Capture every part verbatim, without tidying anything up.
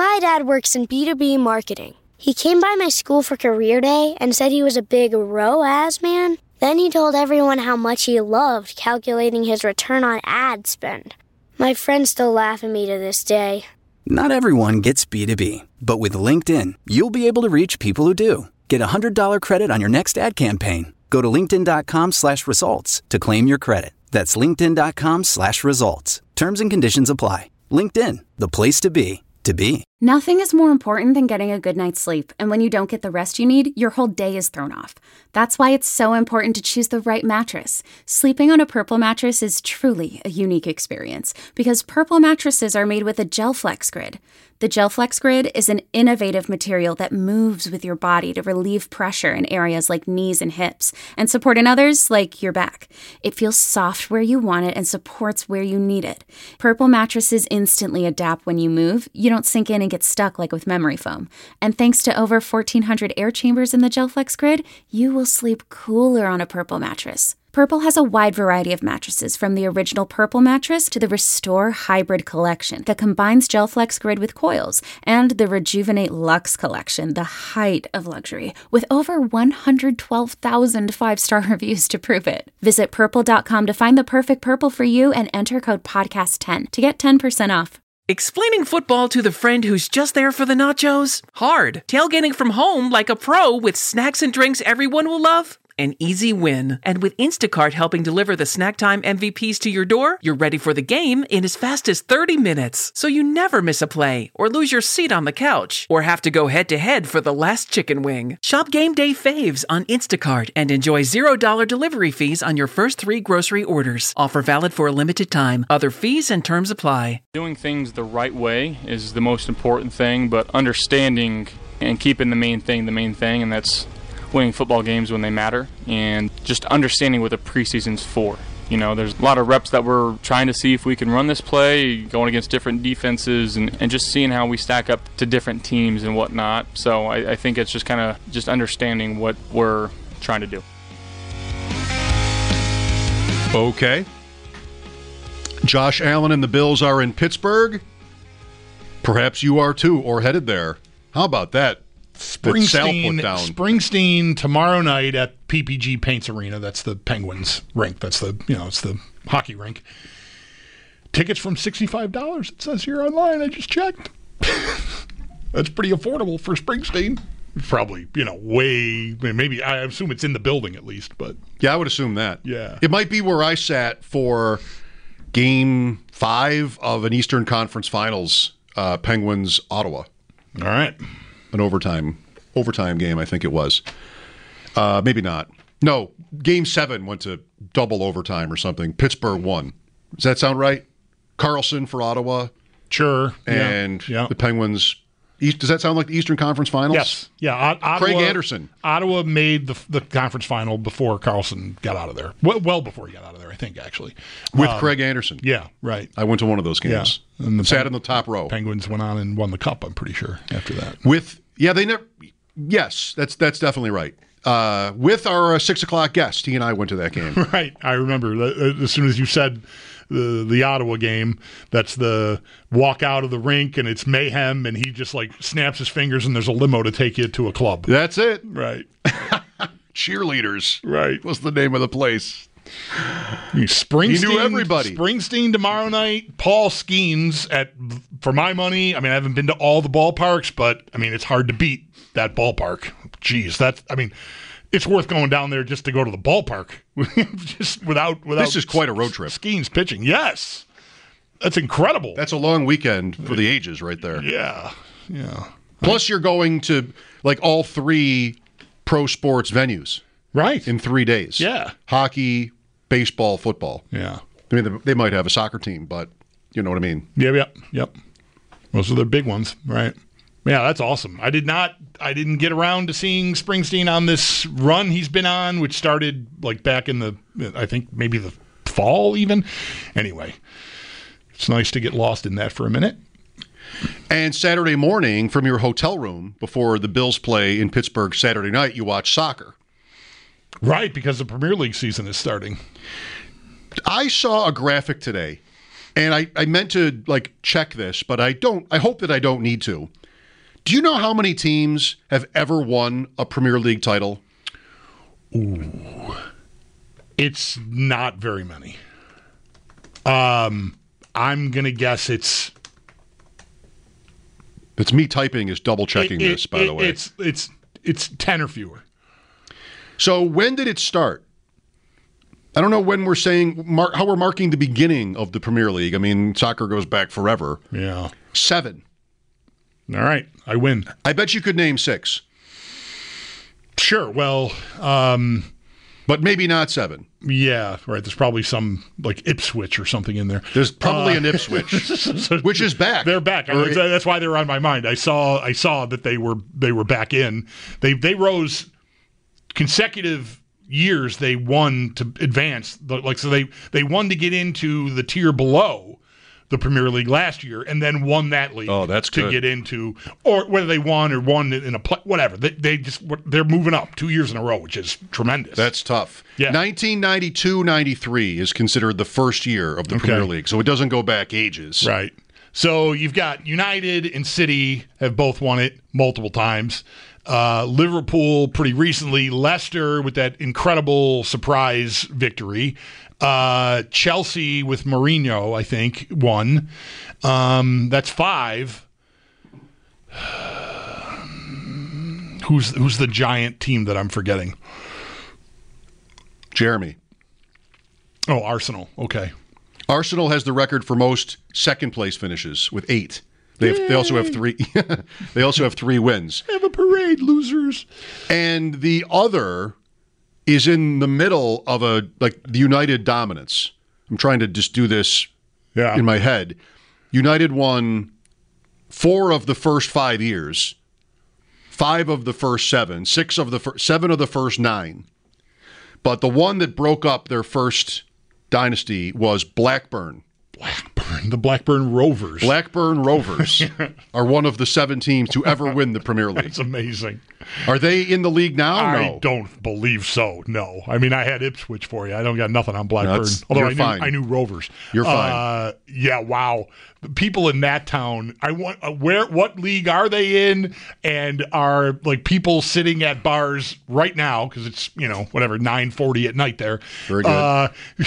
My dad works in B two B marketing. He came by my school for career day and said he was a big R O A S man. Then he told everyone how much he loved calculating his return on ad spend. My friends still laugh at me to this day. Not everyone gets B two B, but with LinkedIn, you'll be able to reach people who do. Get a one hundred dollars credit on your next ad campaign. Go to linkedin.com slash results to claim your credit. That's linkedin.com slash results. Terms and conditions apply. LinkedIn, the place to be, to be. Nothing is more important than getting a good night's sleep, and when you don't get the rest you need, your whole day is thrown off. That's why it's so important to choose the right mattress. Sleeping on a Purple mattress is truly a unique experience, because Purple mattresses are made with a GelFlex Grid. The GelFlex Grid is an innovative material that moves with your body to relieve pressure in areas like knees and hips, and support in others like your back. It feels soft where you want it and supports where you need it. Purple mattresses instantly adapt when you move. You don't sink in and get stuck like with memory foam. And thanks to over fourteen hundred air chambers in the GelFlex Grid, you will sleep cooler on a Purple mattress. Purple has a wide variety of mattresses, from the original Purple mattress to the Restore Hybrid collection that combines GelFlex Grid with coils, and the Rejuvenate Luxe collection, the height of luxury, with over one hundred twelve thousand five-star reviews to prove it. Visit purple dot com to find the perfect Purple for you and enter code podcast ten to get ten percent off. Explaining football to the friend who's just there for the nachos? Hard. Tailgating from home like a pro with snacks and drinks everyone will love? An easy win. And with Instacart helping deliver the snack time M V Ps to your door, you're ready for the game in as fast as thirty minutes. So you never miss a play, or lose your seat on the couch, or have to go head-to-head for the last chicken wing. Shop Game Day Faves on Instacart and enjoy zero dollars delivery fees on your first three grocery orders. Offer valid for a limited time. Other fees and terms apply. Doing things the right way is the most important thing, but understanding and keeping the main thing the main thing, and that's winning football games when they matter, and just understanding what the preseason's for. You know, there's a lot of reps that we're trying to see if we can run this play, going against different defenses, and, and just seeing how we stack up to different teams and whatnot. So I, I think it's just kind of just understanding what we're trying to do. Okay. Josh Allen and the Bills are in Pittsburgh. Perhaps you are too, or headed there. How about that? Springsteen, Springsteen tomorrow night at P P G Paints Arena. That's the Penguins rink. That's the, you know, it's the hockey rink. Tickets from sixty-five dollars. It says here online. I just checked. That's pretty affordable for Springsteen. Probably, you know, way, maybe, I assume it's in the building at least, but. Yeah, I would assume that. Yeah. It might be where I sat for game five of an Eastern Conference Finals, uh, Penguins, Ottawa. All right. An overtime overtime game, I think it was. Uh, maybe not. No, game seven went to double overtime or something. Pittsburgh won. Does that sound right? Carlson for Ottawa. Sure. And yeah. Yeah. the Penguins. East, does that sound like the Eastern Conference Finals? Yes. Yeah. O- Ottawa, Craig Anderson. Ottawa made the the conference final before Carlson got out of there. Well, well before he got out of there, I think, actually. With um, Craig Anderson. Yeah, right. I went to one of those games. Yeah. And the Sat Pen- in the top row. Penguins went on and won the cup, I'm pretty sure, after that. With, yeah, they never, yes, that's that's definitely right. Uh, with our uh, six o'clock guest, he and I went to that game. Right. I remember that, as soon as you said the the Ottawa game, that's the walk out of the rink and it's mayhem, and he just like snaps his fingers and there's a limo to take you to a club. That's it. Right. Cheerleaders. Right. What's the name of the place? Springsteen, he knew everybody. Springsteen tomorrow night. Paul Skeens at, for my money, I mean, I haven't been to all the ballparks, but I mean, it's hard to beat that ballpark. Jeez, that's, I mean, it's worth going down there just to go to the ballpark. just without, without. This is quite a road trip. Skeens pitching. Yes. That's incredible. That's a long weekend for the ages right there. Yeah. Yeah. Plus, you're going to like all three pro sports venues. Right. In three days. Yeah. Hockey, baseball, football. Yeah. I mean, they might have a soccer team, but you know what I mean. Yep, yep, yep. Those are their big ones, right? Yeah, that's awesome. I did not, I didn't get around to seeing Springsteen on this run he's been on, which started like back in the, I think maybe the fall even. Anyway, it's nice to get lost in that for a minute. And Saturday morning from your hotel room before the Bills play in Pittsburgh Saturday night, you watch soccer. Right, because the Premier League season is starting. I saw a graphic today And I, I meant to like check this, but I don't. I hope that I don't need to. Do you know how many teams have ever won a Premier League title? Ooh, it's not very many. Um, I'm gonna guess it's. It's me typing is double checking it, this, by it, the way. It's it's it's ten or fewer. So when did it start? I don't know when we're saying mar- how we're marking the beginning of the Premier League. I mean, soccer goes back forever. Yeah, seven. All right, I win. I bet you could name six. Sure. Well, um, but maybe not seven. Yeah, right. There's probably some like Ipswich or something in there. There's probably uh, an Ipswich, which is back. They're back. I mean, that's why they were on my mind. I saw I saw that they were they were back in. They they rose consecutive years. They won to advance. Like so, they they won to get into the tier below the Premier League last year, and then won that league. Oh, that's to good. Get into, or whether they won or won in a play, whatever. They they just they're moving up two years in a row, which is tremendous. That's tough. Yeah. nineteen ninety-two ninety-three is considered the first year of the Okay. Premier League, so it doesn't go back ages. Right. So you've got United and City have both won it multiple times. Uh, Liverpool pretty recently. Leicester with that incredible surprise victory. Uh, Chelsea with Mourinho, I think, won. Um, that's five. who's who's the giant team that I'm forgetting? Jeremy. Oh, Arsenal. Okay. Arsenal has the record for most second place finishes with eight. They have, they also have three. They also have three wins. Have a parade, losers. And the other is in the middle of a like the United dominance. I'm trying to just do this Yeah. in my head. United won four of the first five years, five of the first seven, six of the fir- seven of the first nine. But the one that broke up their first dynasty was Blackburn. Blackburn, the Blackburn Rovers. Blackburn Rovers are one of the seven teams to ever win the Premier League. That's amazing. Are they in the league now? I No. don't believe so. No. I mean, I had Ipswich for you. I don't got nothing on Blackburn. That's- Although you're I knew fine. I knew Rovers. You're fine. Uh, yeah. Wow. The people in that town. I want. Uh, where? What league are they in? And are like people sitting at bars right now because it's you know whatever nine forty at night there. Very good. Uh,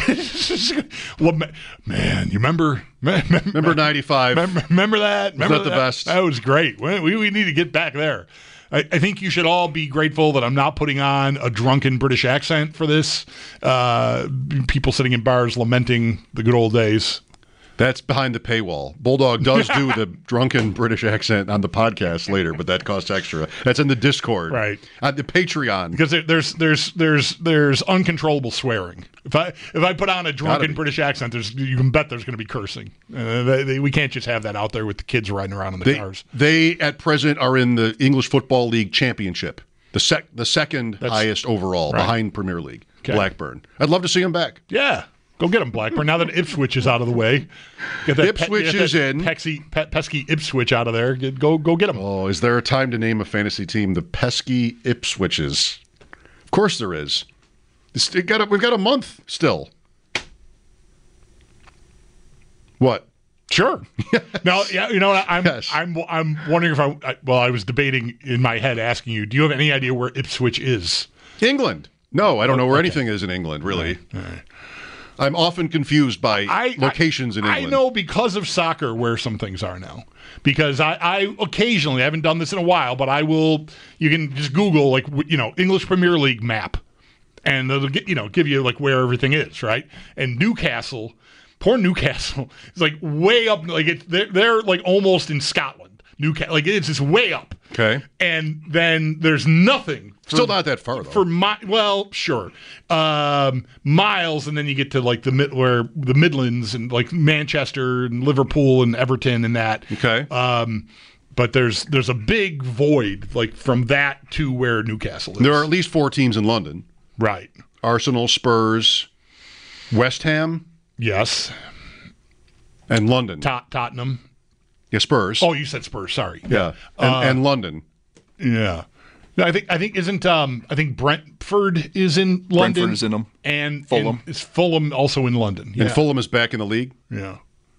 well, ma- man, you remember? Remember ninety-five? Remember, remember that? Remember that the best? That was great. We, we, we need to get back there. I, I think you should all be grateful that I'm not putting on a drunken British accent for this. Uh, people sitting in bars lamenting the good old days. That's behind the paywall. Bulldog does do the drunken British accent on the podcast later, but that costs extra. That's in the Discord, Right. On the Patreon. Because there, there's there's there's there's uncontrollable swearing. If I if I put on a drunken British accent, there's you can bet there's going to be cursing. Uh, they, they, we can't just have that out there with the kids riding around in the They, cars. they at present are in the English Football League Championship, the sec the second That's- highest overall, right. behind Premier League. Okay. Blackburn. I'd love to see them back. Yeah. Go get them, Blackburn. Now that Ipswich is out of the way, get that Ipswich get that is in. Pesky, pe- pesky Ipswich out of there. Get, go, go get them. Oh, is there a time to name a fantasy team the pesky Ipswiches? Of course there is. It's, it got a, we've got a month still. What? Sure. Now, yeah, you know what? I'm, Yes. I'm, I'm wondering if I, I. Well, I was debating in my head, asking you, do you have any idea where Ipswich is? England. No, I don't know where Okay. anything is in England, really. I'm often confused by I, locations I, in England. I know because of soccer where some things are now. Because I, I occasionally, I haven't done this in a while, but I will. You can just Google like w- you know English Premier League map, and it'll get, you know give you like where everything is, right? And Newcastle, poor Newcastle, is like way up. Like it's they're, they're like almost in Scotland. Newcastle, like it's just way up. Okay. And then there's nothing. For, Still not that far, though. For my well, sure, um, miles, and then you get to like the mid where the Midlands and like Manchester and Liverpool and Everton and that. Okay. Um, but there's there's a big void like from that to where Newcastle is. There are at least four teams in London. Right. Arsenal, Spurs, West Ham, Yes. and London. Tot- Tottenham. Yeah, Spurs. Oh, you said Spurs. Sorry. yeah. And, Uh, and London. Yeah. No, I think I think isn't um I think Brentford is in London. Brentford is in them. And Fulham. and is Fulham also in London? Yeah. And Fulham is back in the league. Yeah.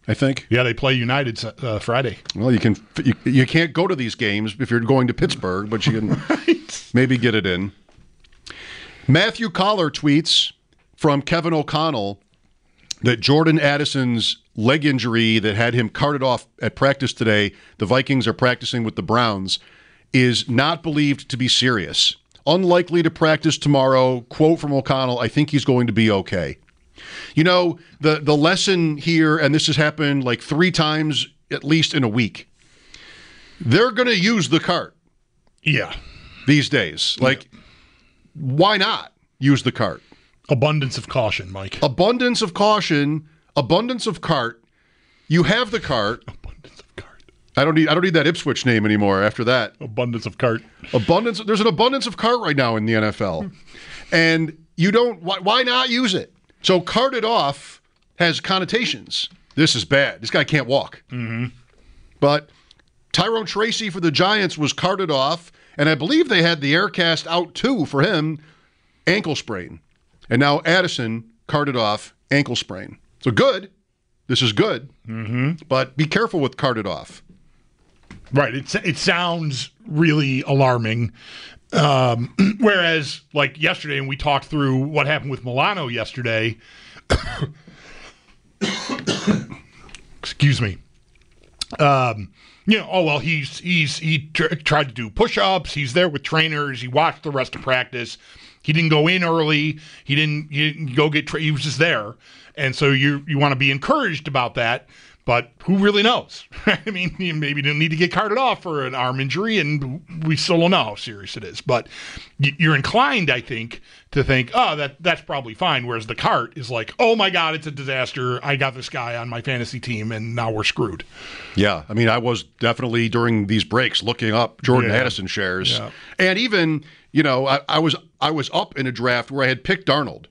I think. Yeah, they play United uh, Friday. Well, you can you, you can't go to these games if you're going to Pittsburgh, but you can right. maybe get it in. Matthew Collar tweets from Kevin O'Connell that Jordan Addison's leg injury that had him carted off at practice today, the Vikings are practicing with the Browns, is not believed to be serious. Unlikely to practice tomorrow. Quote from O'Connell, I think he's going to be okay. You know, the, the lesson here, and this has happened like three times at least in a week, they're going to use the cart. Yeah. These days. Like, yeah. Why not use the cart? Abundance of caution, Mike. Abundance of caution, abundance of cart. You have the cart. Abundance of cart. I don't need I don't need that Ipswich name anymore after that. Abundance of cart. Abundance there's an abundance of cart right now in the N F L. And you don't why, why not use it? So carted off has connotations. This is bad. This guy can't walk. Mm-hmm. But Tyrone Tracy for the Giants was carted off, and I believe they had the air cast out too for him, ankle sprain. And now Addison carted off, ankle sprain. So good. This is good. Mm-hmm. But be careful with carted off. Right. It, it sounds really alarming. Um, whereas, like yesterday, and we talked through what happened with Milano yesterday. Excuse me. Um, you know, oh well, he's he's he tr- tried to do push-ups. He's there with trainers. He watched the rest of practice. He didn't go in early. He didn't, he didn't go get. Tra- he was just there, and so you you want to be encouraged about that. But who really knows? I mean, you maybe didn't need to get carted off for an arm injury, and we still don't know how serious it is. But you're inclined, I think, to think, oh, that that's probably fine. Whereas the cart is like, oh my God, it's a disaster. I got this guy on my fantasy team, and now we're screwed. Yeah, I mean, I was definitely during these breaks looking up Jordan yeah. Addison shares, yeah. and even you know, I, I was I was up in a draft where I had picked Darnold.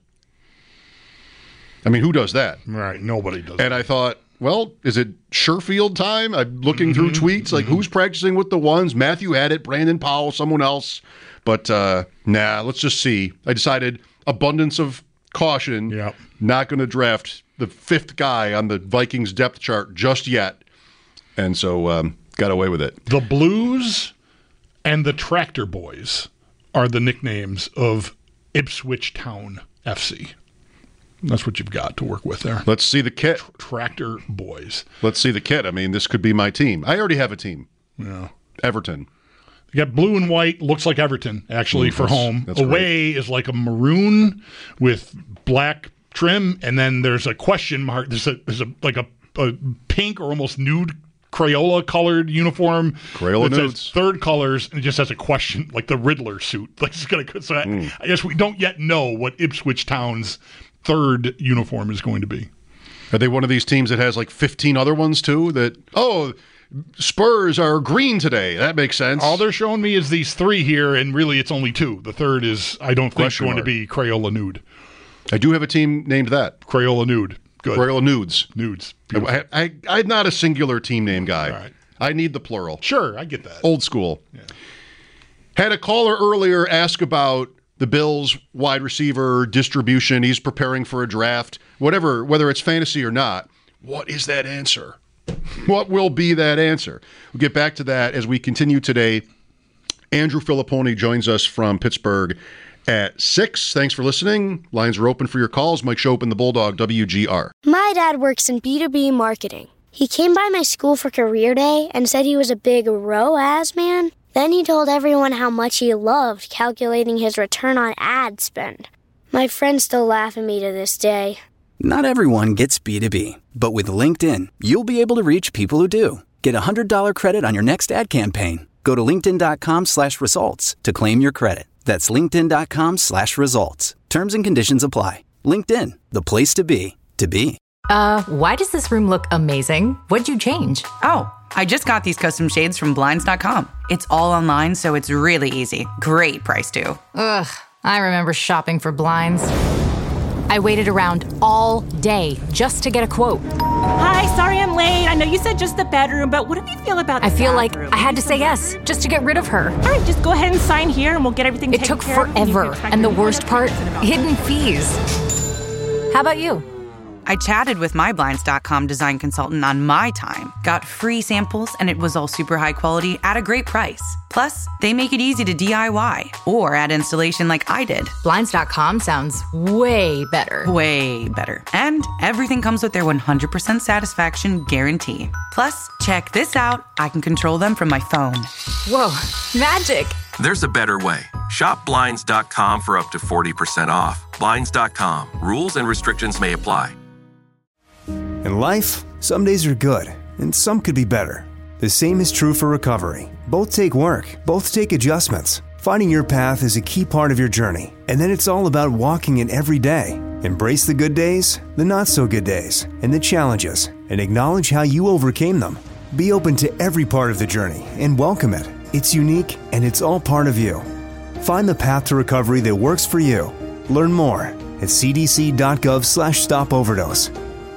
I mean, who does that? Right, nobody does. And that. I thought, well, is it Sherfield time? I'm looking mm-hmm. through tweets, like mm-hmm. who's practicing with the ones? Matthew had it, Brandon Powell, someone else. But uh, nah, let's just see. I decided abundance of caution, yep. not going to draft the fifth guy on the Vikings depth chart just yet. And so um, got away with it. The Blues and the Tractor Boys are the nicknames of Ipswich Town F C. That's what you've got to work with there. Let's see the kit. Tr- Tractor Boys. Let's see the kit. I mean, this could be my team. I already have a team. Yeah. Everton. You got blue and white. Looks like Everton, actually, mm, for that's, home. That's Away right. is like a maroon with black trim, and then there's a question mark. There's a there's a like a, a pink or almost nude Crayola-colored uniform. Crayola that nudes. Says third colors, and it just has a question, like the Riddler suit. Like it's gonna. So mm. I, I guess we don't yet know what Ipswich Town's third uniform is going to be. Are they one of these teams that has like fifteen other ones too? That oh, Spurs are green today. That makes sense. All they're showing me is these three here, and really it's only two. The third is I don't think Question going mark. to be Crayola Nude. I do have a team named that. Crayola Nude. Good. Crayola Nudes. Nudes. I, I, I'm not a singular team name guy. All right. I need the plural. Sure, I get that. Old school. Yeah. Had a caller earlier ask about the Bills wide receiver distribution. He's preparing for a draft. Whatever, whether it's fantasy or not, what is that answer? What will be that answer? We'll get back to that as we continue today. Andrew Filipponi joins us from Pittsburgh at six. Thanks for listening. Lines are open for your calls. Mike Shope and the Bulldog, W G R. My dad works in B two B marketing. He came by my school for career day and said he was a big R O A S man. Then he told everyone how much he loved calculating his return on ad spend. My friends still laugh at me to this day. Not everyone gets B two B, but with LinkedIn, you'll be able to reach people who do. Get a one hundred dollars credit on your next ad campaign. Go to linkedin.com slash results to claim your credit. That's linkedin.com slash results. Terms and conditions apply. LinkedIn, the place to be, to be. Uh, why does this room look amazing? What'd you change? Oh, I just got these custom shades from Blinds dot com. It's all online, so it's really easy. Great price, too. Ugh, I remember shopping for blinds. I waited around all day just to get a quote. Hi, sorry I'm late. I know you said just the bedroom, but what do you feel about the I feel bathroom? like I had to say yes just to get rid of her. All right, just go ahead and sign here and we'll get everything It taken took care of. forever, and the worst part, hidden fees. How about you? I chatted with my Blinds dot com design consultant on my time, got free samples, and it was all super high quality at a great price. Plus, they make it easy to D I Y or add installation like I did. Blinds dot com sounds way better. Way better. And everything comes with their one hundred percent satisfaction guarantee. Plus, check this out. I can control them from my phone. Whoa, magic. There's a better way. Shop Blinds dot com for up to forty percent off. Blinds dot com. Rules and restrictions may apply. In life, some days are good, and some could be better. The same is true for recovery. Both take work, both take adjustments. Finding your path is a key part of your journey, and then it's all about walking it every day. Embrace the good days, the not-so-good days, and the challenges, and acknowledge how you overcame them. Be open to every part of the journey and welcome it. It's unique, and it's all part of you. Find the path to recovery that works for you. Learn more at c d c dot gov slash stop overdose.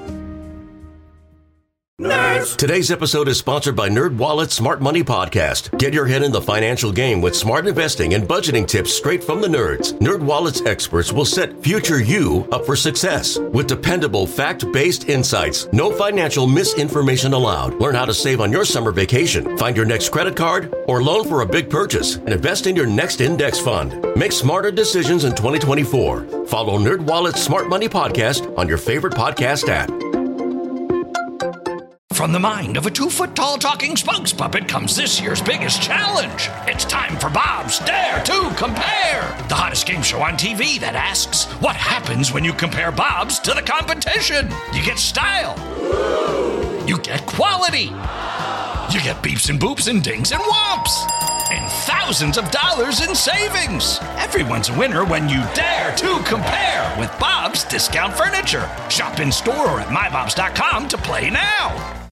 Nerds. Today's episode is sponsored by NerdWallet's Smart Money Podcast. Get your head in the financial game with smart investing and budgeting tips straight from the nerds. NerdWallet's experts will set future you up for success with dependable, fact-based insights. No financial misinformation allowed. Learn how to save on your summer vacation, find your next credit card, or loan for a big purchase, and invest in your next index fund. Make smarter decisions in twenty twenty-four. Follow NerdWallet's Smart Money Podcast on your favorite podcast app. From the mind of a two-foot-tall talking spokes puppet comes this year's biggest challenge. It's time for Bob's Dare to Compare, the hottest game show on T V that asks, what happens when you compare Bob's to the competition? You get style. You get quality. You get beeps and boops and dings and whomps. And thousands of dollars in savings. Everyone's a winner when you dare to compare with Bob's Discount Furniture. Shop in store or at my bobs dot com to play now.